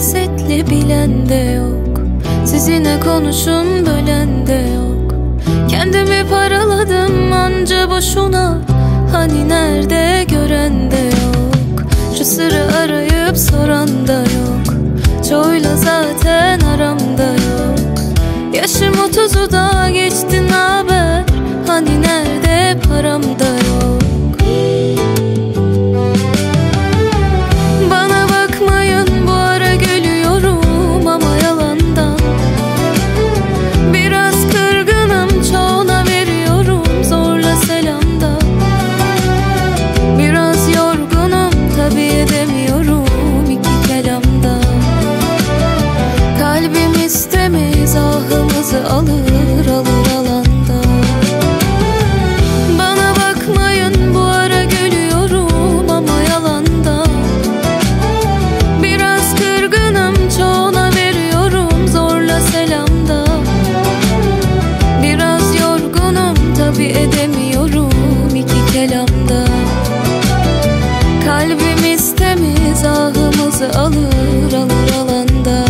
hasetli bilen de yok. Sizinle konuşun bölen de yok. Kendimi paraladım anca boşuna, hani nerede gören de yok. Şu sırrı arayıp soran da yok. Çoğuyla zaten aramda yok. Yaşım 30'u da geçti, naber? Hani nerede param da yok. Bana bakmayın bu ara gülüyorum ama yalandan. Biraz kırgınım, çoğuna veriyorum zorla selamda. Biraz yorgunum, tabi edemiyorum iki kelamda. Kalbim istemez, ahımızı alır alır alanda. Bana bakmayın bu ara gülüyorum ama yalandan. Biraz kırgınım, çoğuna veriyorum zorla selamda. Biraz yorgunum, tabi edemiyorum iki kelamda. Kalbim istemez, ahımızı alır alır alanda.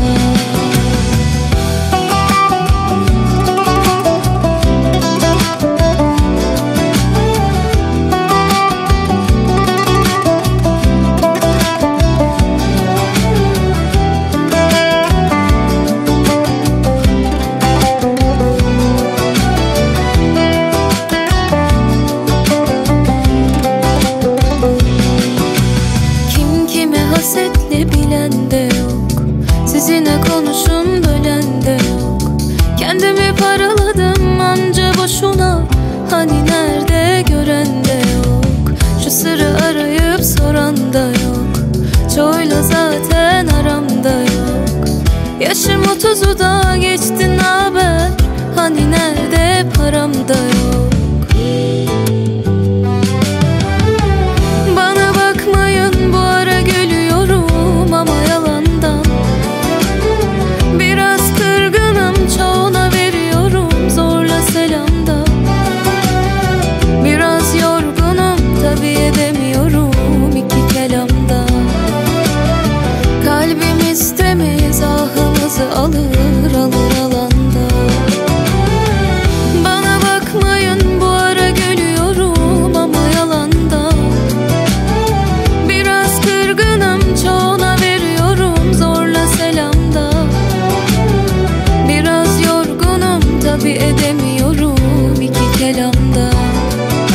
Hasetli bilen de yok. Sizinle konuşun bölen de yok. Kendimi paraladım anca boşuna, hani nerede gören de yok. Şu sırrı arayıp soran da yok. Çoğuyla zaten aramda yok. Yaşım 30'u da geçti, naber? Hani nerede param da yok. Bana bakmayın bu ara gülüyorum ama yalandan. Biraz kırgınım, çoğuna veriyorum zorla selamda. Biraz yorgunum, tabi edemiyorum iki kelamda. Kalbim istemez, ahımızı alır alır alanda. Bana bakmayın bu ara gülüyorum ama yalandan. Biraz kırgınım, çoğuna veriyorum zorla selamda. Biraz yorgunum, tabi edemiyorum iki kelamda.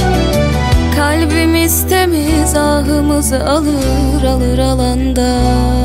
Kalbim istemez, ahımızı alır alır alanda.